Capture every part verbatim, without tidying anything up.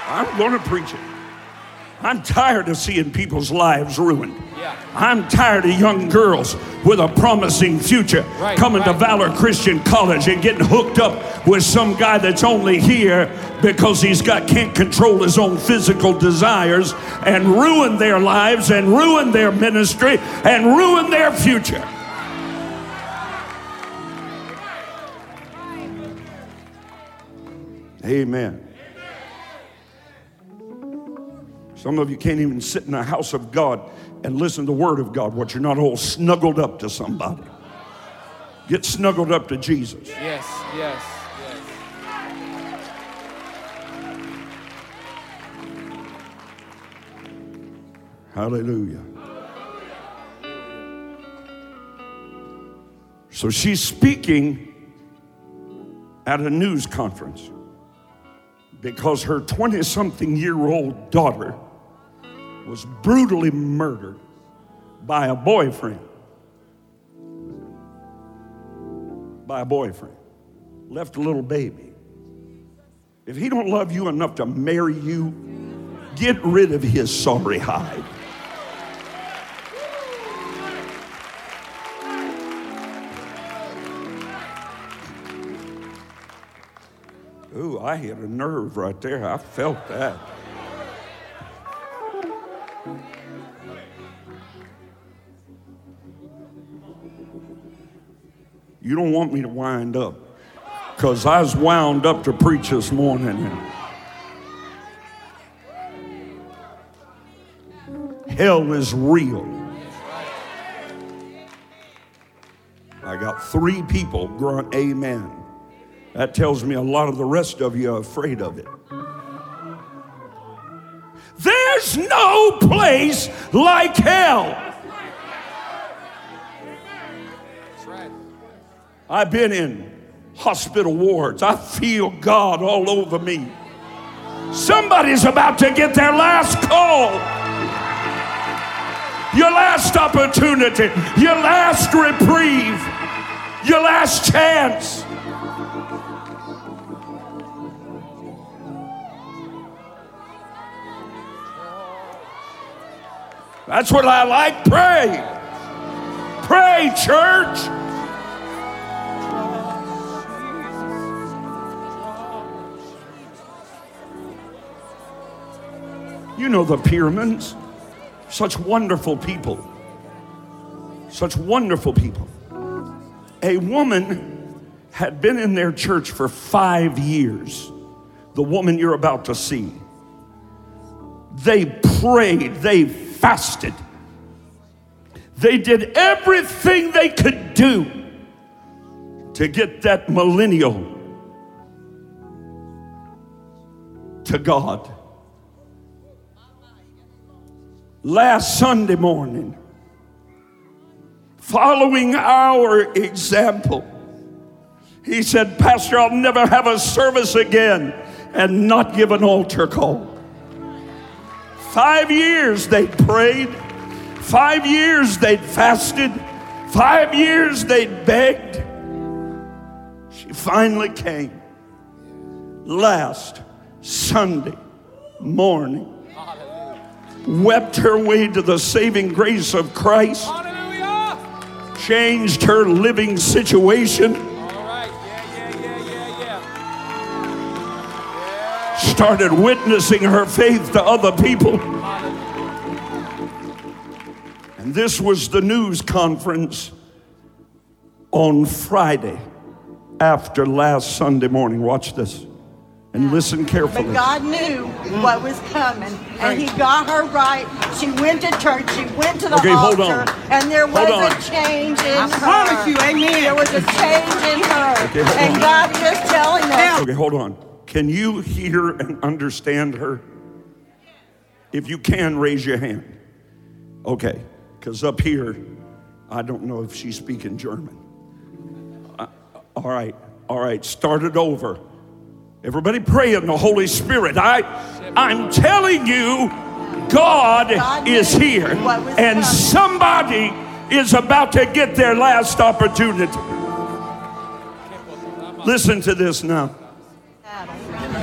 I'm going to preach it. I'm tired of seeing people's lives ruined. Yeah. I'm tired of young girls with a promising future Right, coming right. to Valor Christian College and getting hooked up with some guy that's only here because he's got can't control his own physical desires, and ruin their lives and ruin their ministry and ruin their future. Amen. Some of you can't even sit in the house of God and listen to the word of God, what you're not all snuggled up to somebody. Get snuggled up to Jesus. Yes, yes, Hallelujah. So she's speaking at a news conference because her twenty-something-year-old daughter was brutally murdered by a boyfriend. By a boyfriend. Left a little baby. If he don't love you enough to marry you, get rid of his sorry hide. Ooh, I hit a nerve right there. I felt that. You don't want me to wind up, because I was wound up to preach this morning. Hell is real. I got three people grunt amen. That tells me a lot of the rest of you are afraid of it. There's no place like hell. That's right. I've been in hospital wards. I feel God all over me. Somebody's about to get their last call. Your last opportunity. Your last reprieve. Your last chance. That's what I like. Pray. Pray, church. You know the Piermans. Such wonderful people. Such wonderful people. A woman had been in their church for five years. The woman you're about to see. They prayed. They fasted. They did everything they could do to get that millennial to God. Last Sunday morning, following our example, he said, Pastor, I'll never have a service again and not give an altar call. Five years they'd prayed. Five years they'd fasted. Five years they'd begged. She finally came last Sunday morning. Wept her way to the saving grace of Christ. Hallelujah. Changed her living situation. All right. Yeah, yeah, yeah, yeah, yeah. Started witnessing her faith to other people. And this was the news conference on Friday after last Sunday morning. Watch this and listen carefully. But God knew what was coming, and he got her right. She went to church, she went to the Okay, hold altar, on. and there was Hold on. a change in I her. promise you, amen. There was a change in her. Okay, hold And on. God was telling us. Okay, hold on. Can you hear and understand her? If you can, raise your hand. Okay, because up here, I don't know if she's speaking German. Uh, all right, all right, start it over. Everybody pray in the Holy Spirit. I, I'm telling you, God, God is knew here, what was and coming. somebody is about to get their last opportunity. Listen to this now.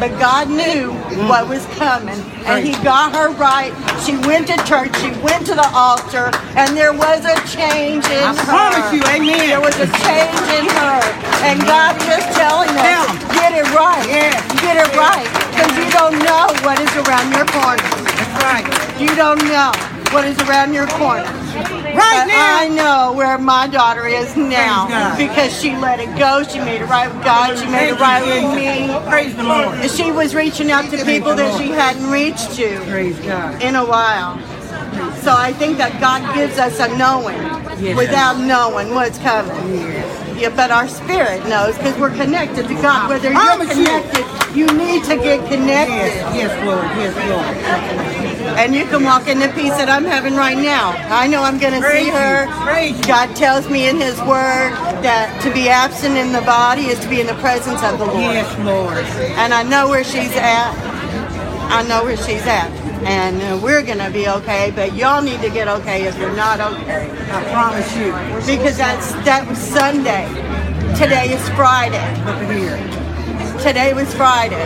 But God knew what was coming, and He got her right. She went to church, she went to the altar, and there was a change in I her. promise you, amen. There was a change in her, and God is telling us, get it right, Yeah. get it right, because you don't know what is around your corner. That's right. You don't know what is around your corner. Right But now. I know where my daughter is now Praise God. because she let it go. She made it right with God. She made it Thank right you, with Jesus. me. Praise the Lord. And she was reaching out to people that she hadn't reached to Praise God. in a while. So I think that God gives us a knowing Yes. without knowing what's coming. Yeah, but our spirit knows because we're connected to God. Whether you're promise you. connected, you need to get connected. Yes, yes, Lord. Yes, Lord. And you can walk in the peace that I'm having right now. I know I'm going to see Praise her. you. Praise you. God tells me in His Word that to be absent in the body is to be in the presence of the Lord. Yes, Lord. And I know where she's at. I know where she's at. And uh, we're going to be okay, but y'all need to get okay if you're not okay. I promise you. Because that's that was Sunday. Today is Friday. Look at here. Today was Friday.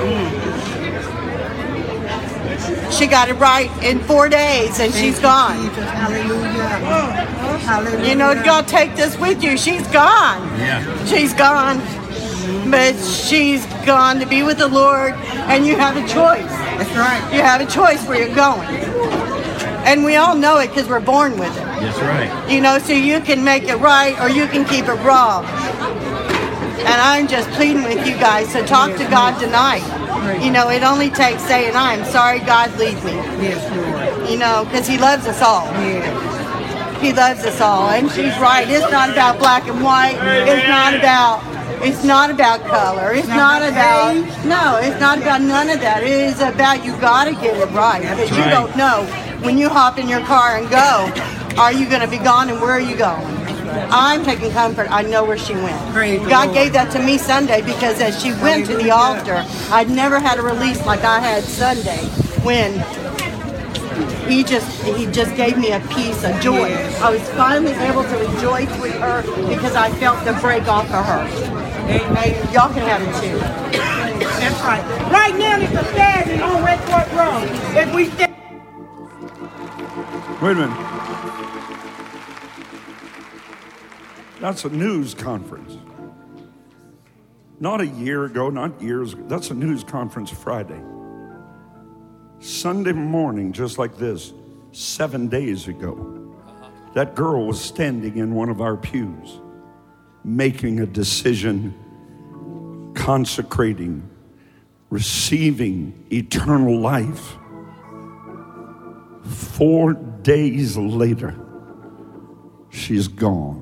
She got it right in four days and she's gone. Jesus. Hallelujah. Hallelujah. You know, y'all take this with you. She's gone. Yeah. She's gone. But she's gone to be with the Lord, and you have a choice. That's right. You have a choice where you're going. And we all know it because we're born with it. That's right. You know, so you can make it right or you can keep it wrong. And I'm just pleading with you guys to talk to God tonight. You know, it only takes saying, I'm sorry, God, lead me. Yes, Lord. You know, because He loves us all. Yes. He loves us all. And she's right. It's not about black and white. It's not about It's not about color. It's not about, no, it's not about none of that. It is about you got to get it right because you don't know when you hop in your car and go, are you going to be gone and where are you going? I'm taking comfort. I know where she went. Praise the God Lord. gave that to me Sunday because as she went to the altar, I'd never had a release like I had Sunday when he just he just gave me a peace, a joy. I was finally able to rejoice with her because I felt the break off of her. And y'all can have it too. That's right. Right now, it's a standing on Red Court Road. If we stand. Wait a minute. That's a news conference. Not a year ago, not years ago. That's a news conference Friday. Sunday morning, just like this, seven days ago, that girl was standing in one of our pews, making a decision, consecrating, receiving eternal life. Four days later, she's gone.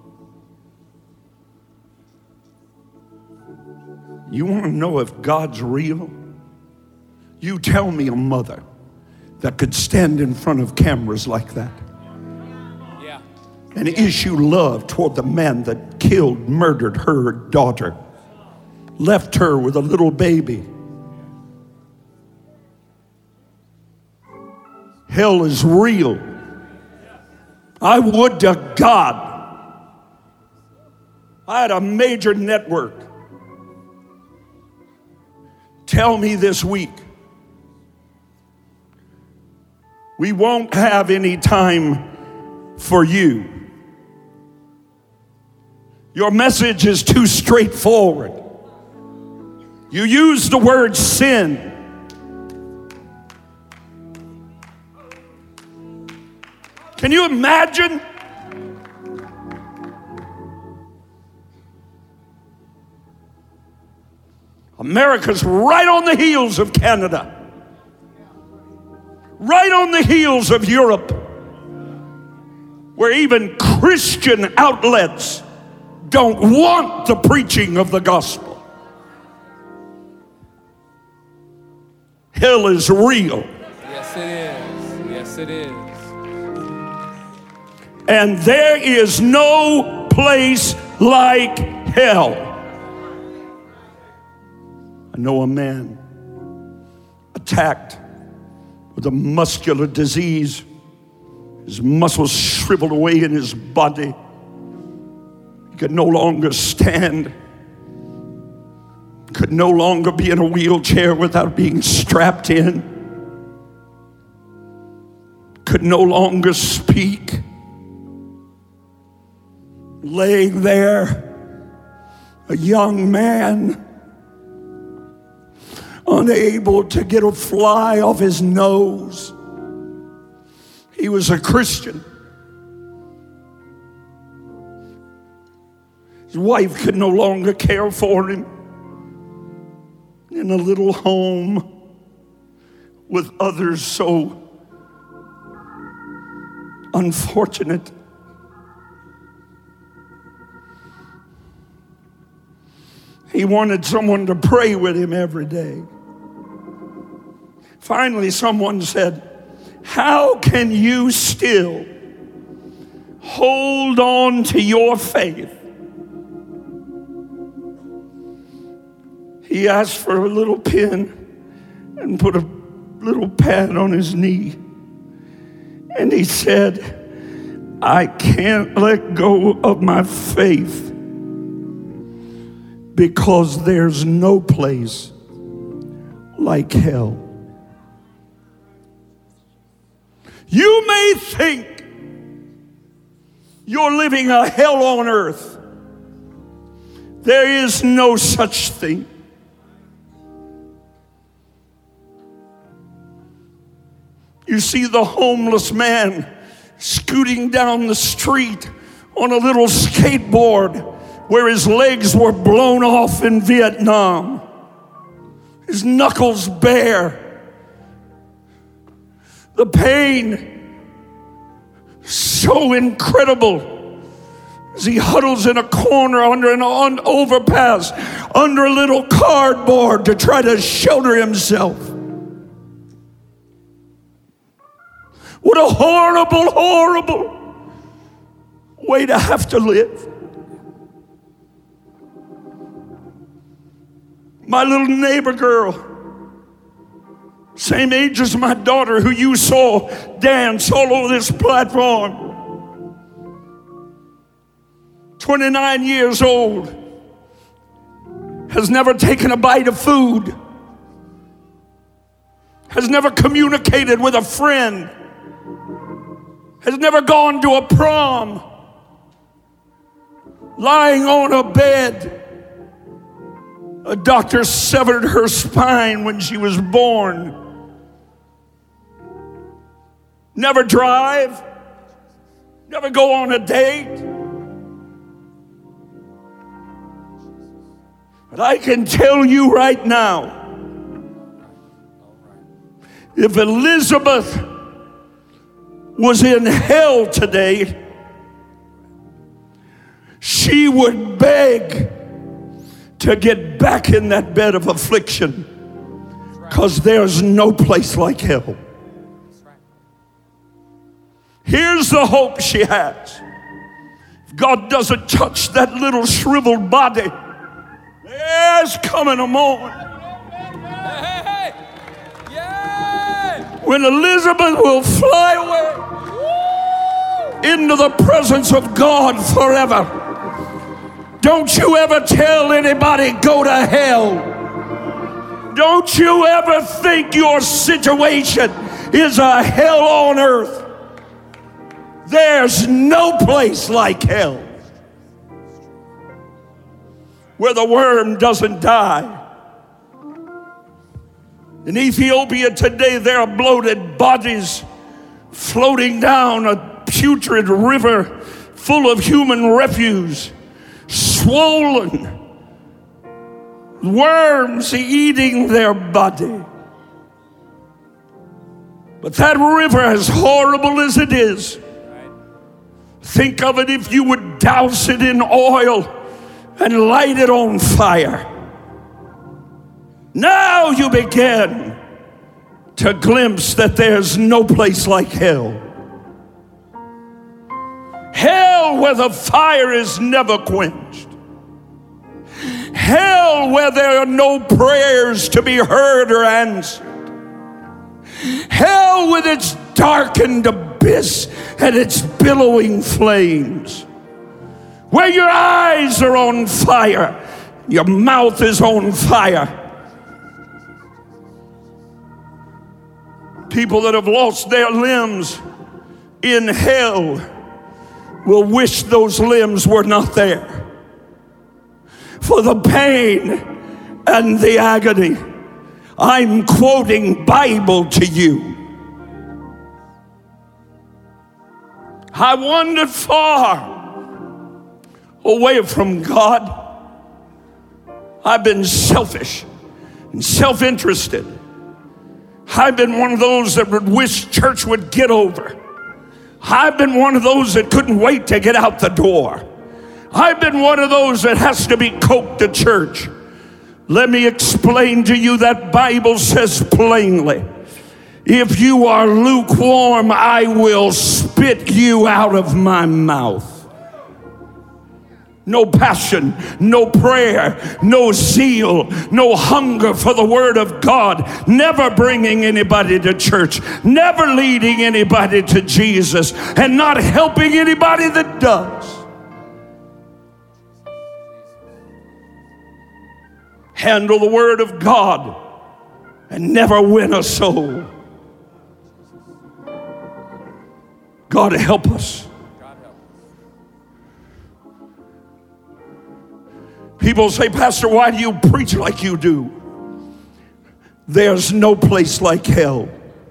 You want to know if God's real? You tell me a mother that could stand in front of cameras like that Yeah. and issue love toward the man that killed, murdered her daughter, left her with a little baby. Hell is real. I would to God I had a major network tell me this week, we won't have any time for you. Your message is too straightforward. You use the word sin. Can you imagine? America's right on the heels of Canada. Right on the heels of Europe, where even Christian outlets don't want the preaching of the gospel. Hell is real. Yes, it is. Yes, it is. And there is no place like hell. I know a man attacked with a muscular disease. His muscles shriveled away in his body. He could no longer stand. could no longer be in a wheelchair without being strapped in, could no longer speak, laying there, a young man, unable to get a fly off his nose. He was a Christian. His wife could no longer care for him in a little home with others so unfortunate. He wanted someone to pray with him every day. Finally, someone said, "How can you still hold on to your faith?" He asked for a little pen and put a little pad on his knee. And he said, "I can't let go of my faith because there's no place like hell." You may think you're living a hell on earth. There is no such thing. You see the homeless man scooting down the street on a little skateboard where his legs were blown off in Vietnam, his knuckles bare. The pain so incredible as he huddles in a corner under an on overpass, under a little cardboard to try to shelter himself. What a horrible, horrible way to have to live. My little neighbor girl, same age as my daughter, who you saw dance all over this platform, twenty-nine years old, has never taken a bite of food, has never communicated with a friend, has never gone to a prom, lying on a bed. A doctor severed her spine when she was born. Never drive, never go on a date. But I can tell you right now, if Elizabeth was in hell today, she would beg to get back in that bed of affliction, because there's no place like hell. Here's the hope she has. If God doesn't touch that little shriveled body, there's coming a morning when Elizabeth will fly away into the presence of God forever. Don't you ever tell anybody go to hell. Don't you ever think your situation is a hell on earth. There's no place like hell where the worm doesn't die. In Ethiopia today, there are bloated bodies floating down a putrid river full of human refuse, swollen, worms eating their body. But that river, as horrible as it is, think of it if you would douse it in oil and light it on fire. Now you begin to glimpse that there's no place like hell. Hell where the fire is never quenched. Hell where there are no prayers to be heard or answered. Hell with its darkened abyss and its billowing flames. Where your eyes are on fire Your mouth is on fire. People that have lost their limbs in hell will wish those limbs were not there. For the pain and the agony. I'm quoting Bible to you. I wandered far away from God. I've been selfish and self-interested. I've been one of those that would wish church would get over. I've been one of those that couldn't wait to get out the door. I've been one of those that has to be coked to church. Let me explain to you that Bible says plainly, if you are lukewarm, I will spit you out of my mouth. No passion, no prayer, no zeal, no hunger for the Word of God, never bringing anybody to church, never leading anybody to Jesus, and not helping anybody that does. Handle the Word of God and never win a soul. God help us. People say, Pastor, why do you preach like you do? There's no place like hell.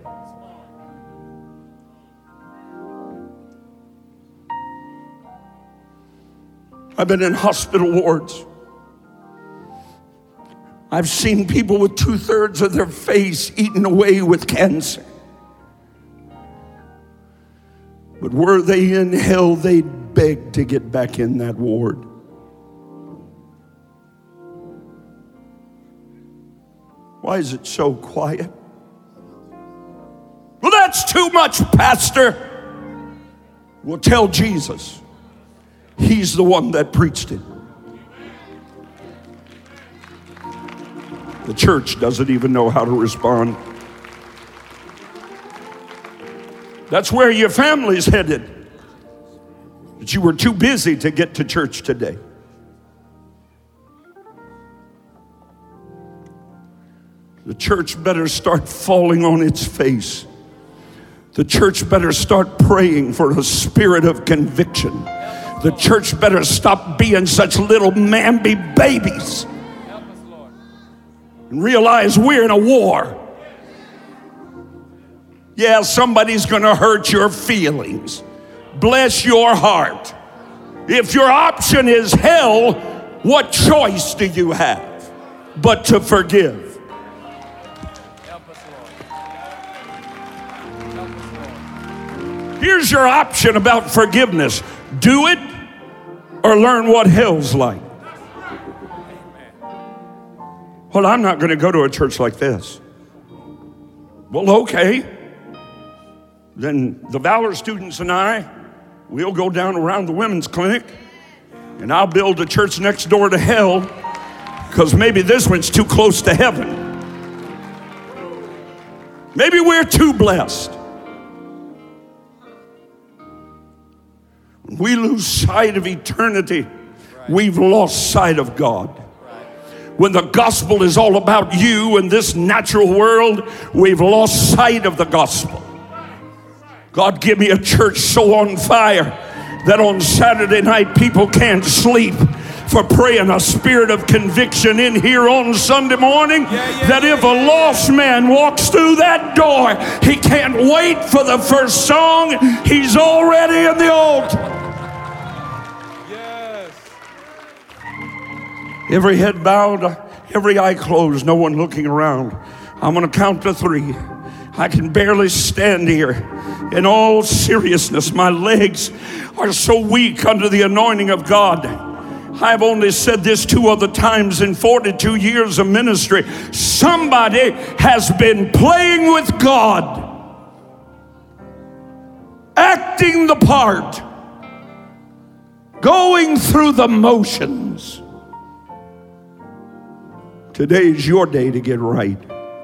I've been in hospital wards. I've seen people with two-thirds of their face eaten away with cancer. But were they in hell, they'd beg to get back in that ward. Why is it so quiet? Well, that's too much, Pastor. Well, tell Jesus. He's the one that preached it. The church doesn't even know how to respond. That's where your family's headed. But you were too busy to get to church today. The church better start falling on its face. The church better start praying for a spirit of conviction. The church better stop being such little mamby babies and realize we're in a war. Yeah, somebody's going to hurt your feelings. Bless your heart. If your option is hell, what choice do you have but to forgive? Here's your option about forgiveness. Do it or learn what hell's like. Well, I'm not going to go to a church like this. Well, okay. Then the Valor students and I, we'll go down around the women's clinic and I'll build a church next door to hell because maybe this one's too close to heaven. Maybe we're too blessed. When we lose sight of eternity, we've lost sight of God. When the gospel is all about you and this natural world, we've lost sight of the gospel. God, give me a church so on fire that on Saturday night people can't sleep for praying a spirit of conviction in here on Sunday morning, yeah, yeah, that if a lost man walks through that door, he can't wait for the first song. He's already in the altar. Yes. Every head bowed, every eye closed, no one looking around. I'm going to count to three. I can barely stand here. In all seriousness, my legs are so weak under the anointing of God. I've only said this two other times in forty-two years of ministry. Somebody has been playing with God, acting the part, going through the motions. Today's your day to get right.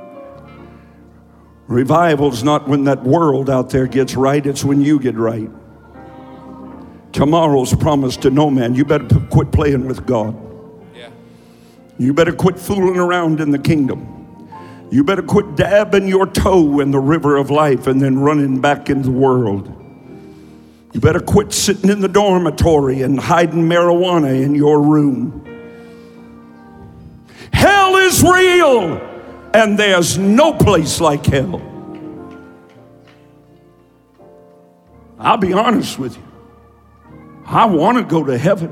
Revival's not when that world out there gets right, it's when you get right. Tomorrow's promised to no man. You better quit playing with God. Yeah. You better quit fooling around in the kingdom. You better quit dabbing your toe in the river of life and then running back into the world. You better quit sitting in the dormitory and hiding marijuana in your room. Hell is real, and there's no place like hell. I'll be honest with you. I want to go to heaven.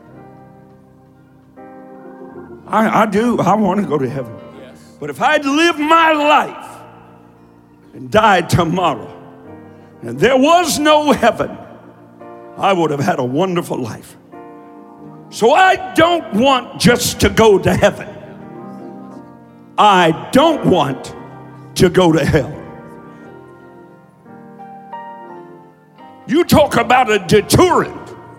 I, I do. I want to go to heaven. Yes. But if I'd lived my life and died tomorrow, and there was no heaven, I would have had a wonderful life. So I don't want just to go to heaven. I don't want to go to hell. You talk about a deterrent.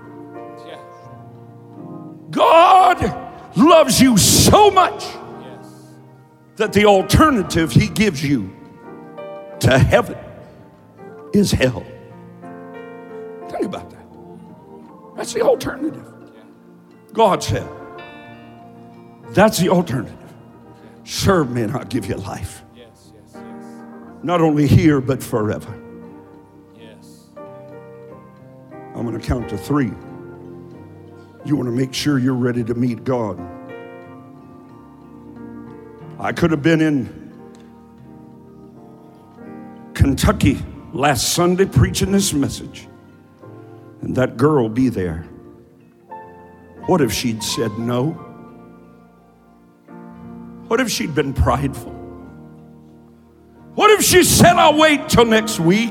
God loves you so much that the alternative he gives you to heaven is hell. Think about that. That's the alternative. God said, that's the alternative. Serve me and I'll give you life. Yes, yes, yes. Not only here, but forever. Yes. I'm going to count to three. You want to make sure you're ready to meet God. I could have been in Kentucky last Sunday preaching this message, and that girl be there. What if she'd said no? What if she'd been prideful? What if she said, I'll wait till next week?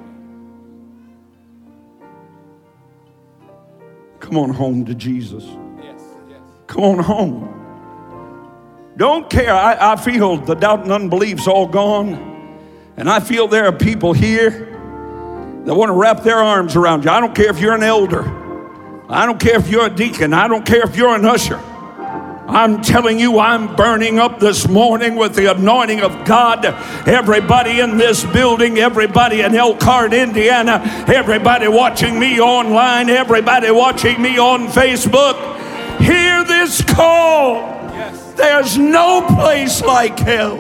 Come on home to Jesus. Yes, yes. Come on home. Don't care. I, I feel the doubt and unbelief's all gone. And I feel there are people here that want to wrap their arms around you. I don't care if you're an elder. I don't care if you're a deacon. I don't care if you're an usher. I'm telling you, I'm burning up this morning with the anointing of God. Everybody in this building, everybody in Elkhart, Indiana, everybody watching me online, everybody watching me on Facebook, hear this call. Yes. There's no place like hell.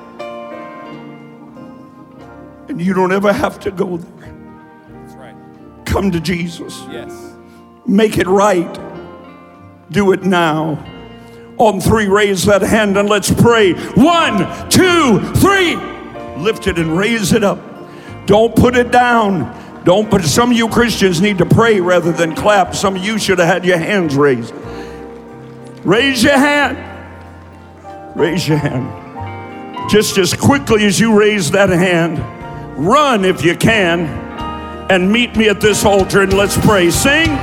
And you don't ever have to go there. That's right. Come to Jesus. Yes. Make it right. Do it now. On three, raise that hand and let's pray. One, two, three. Lift it and raise it up. Don't put it down. Don't put. Some of you Christians need to pray rather than clap. Some of you should have had your hands raised. Raise your hand. Raise your hand. Just as quickly as you raise that hand, run if you can and meet me at this altar and let's pray. Sing.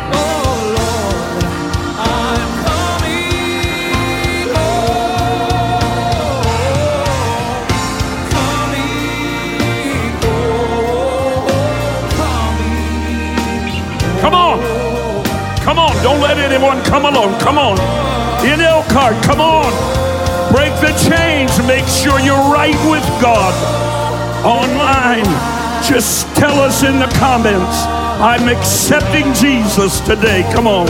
Come on. Come on. Don't let anyone come alone. Come on. In Elkhart, come on. Break the chains. Make sure you're right with God. Online, just tell us in the comments, I'm accepting Jesus today. Come on.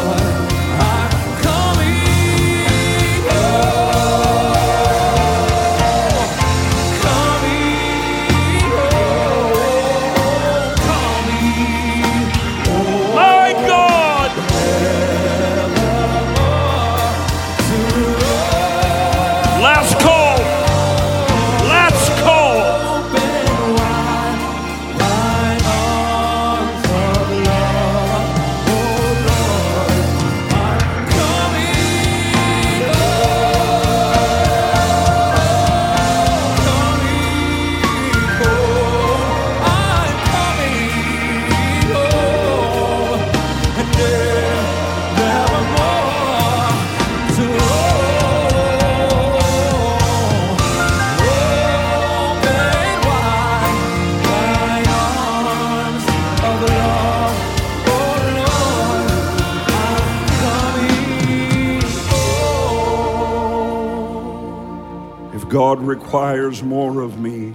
God requires more of me,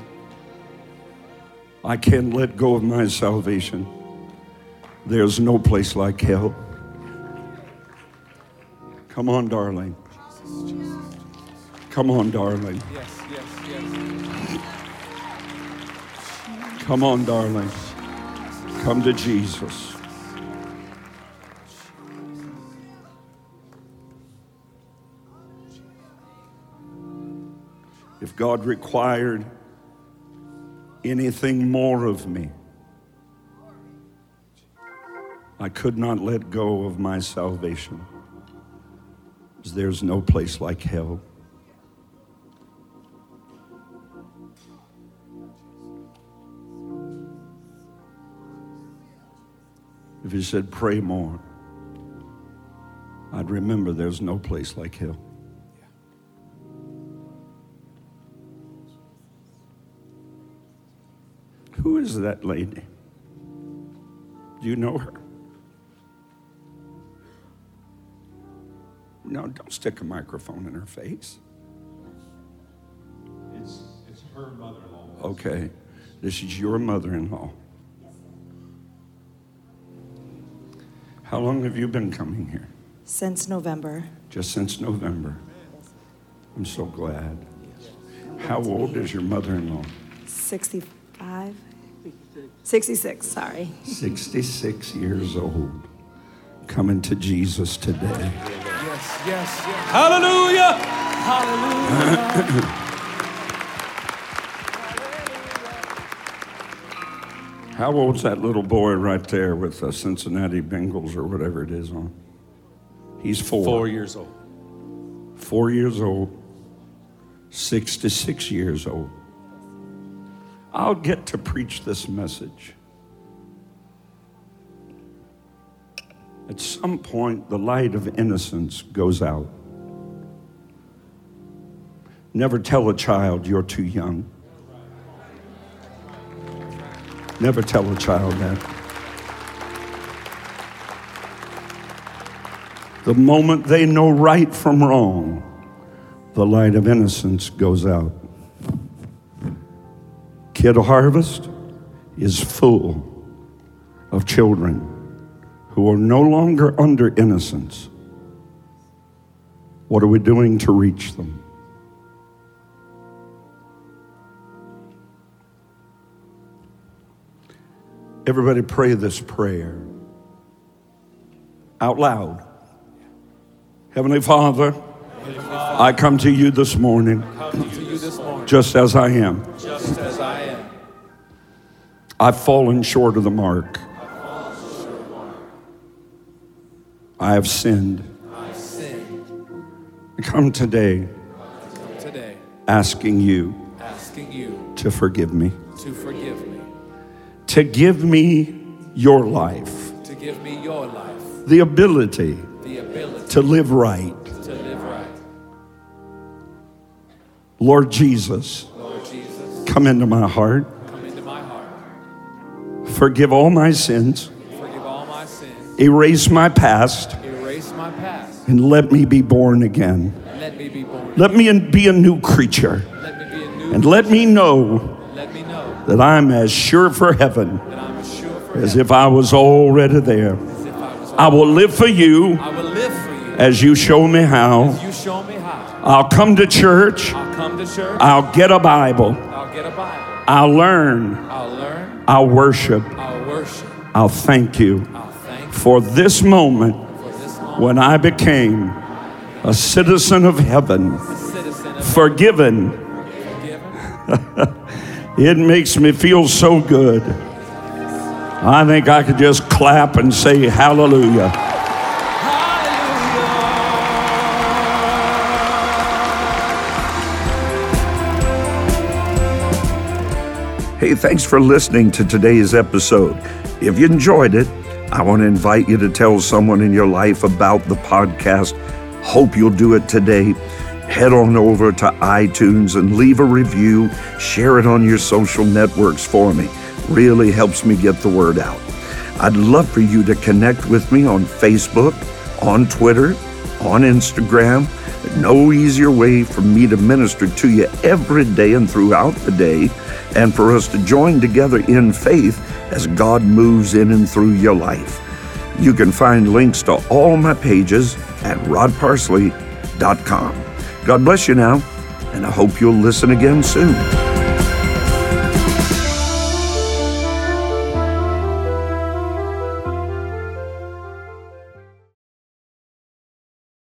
I can't let go of my salvation. There's no place like hell. Come on, darling. Come on, darling. Yes, yes, yes. Come on, darling. Come to Jesus. If God required anything more of me, I could not let go of my salvation. Because there's no place like hell. If he said, pray more, I'd remember there's no place like hell. Who is that lady? Do you know her? No, don't stick a microphone in her face. It's, it's her mother-in-law. Okay, this is your mother-in-law. How long have you been coming here? Since November. Just since November. I'm so glad. How old is your mother-in-law? sixty-five? sixty-six, sorry. sixty-six years old. Coming to Jesus today. Yes, yes, yes. Hallelujah. Hallelujah. How old's that little boy right there with the Cincinnati Bengals or whatever it is on? He's four. Four years old. Four years old. sixty-six years old. I'll get to preach this message. At some point, the light of innocence goes out. Never tell a child you're too young. Never tell a child that. The moment they know right from wrong, the light of innocence goes out. Kid Harvest is full of children who are no longer under innocence. What are we doing to reach them? Everybody pray this prayer out loud. Heavenly Father, Heavenly Father, I come to you this morning come to you this morning just as I am. just as I am. I've fallen short of the mark. I have sinned. I've sinned. I come today Today, asking you asking you to forgive me, to forgive me, to give me your life, to give me your life, the ability the ability to live right. to live right. Lord Jesus, Lord Jesus, come into my heart. come into my heart. Forgive all my sins. Forgive all my sins. Erase my past Erase my past. and let me be born again. And let me be born. Let me be a new creature Let me be a new. and let me know Let me know that I'm as sure for heaven that I'm as sure for as heaven if I was already there. as if I was. I will live for you I will live for you. as you show me how. You show me how. I'll come to church. I'll come to church. I'll get a Bible. I'll get a Bible. I'll learn. I'll learn. I'll worship. I'll worship. I'll thank you I'll thank you for this moment for this moment. when I became a citizen of heaven, A citizen of forgiven. forgiven. It makes me feel so good. I think I could just clap and say hallelujah. Hey, thanks for listening to today's episode. If you enjoyed it, I want to invite you to tell someone in your life about the podcast. Hope you'll do it today. Head on over to iTunes and leave a review. Share it on your social networks for me. Really helps me get the word out. I'd love for you to connect with me on Facebook, on Twitter, on Instagram. No easier way for me to minister to you every day and throughout the day, and for us to join together in faith as God moves in and through your life. You can find links to all my pages at rod parsley dot com. God bless you now, and I hope you'll listen again soon.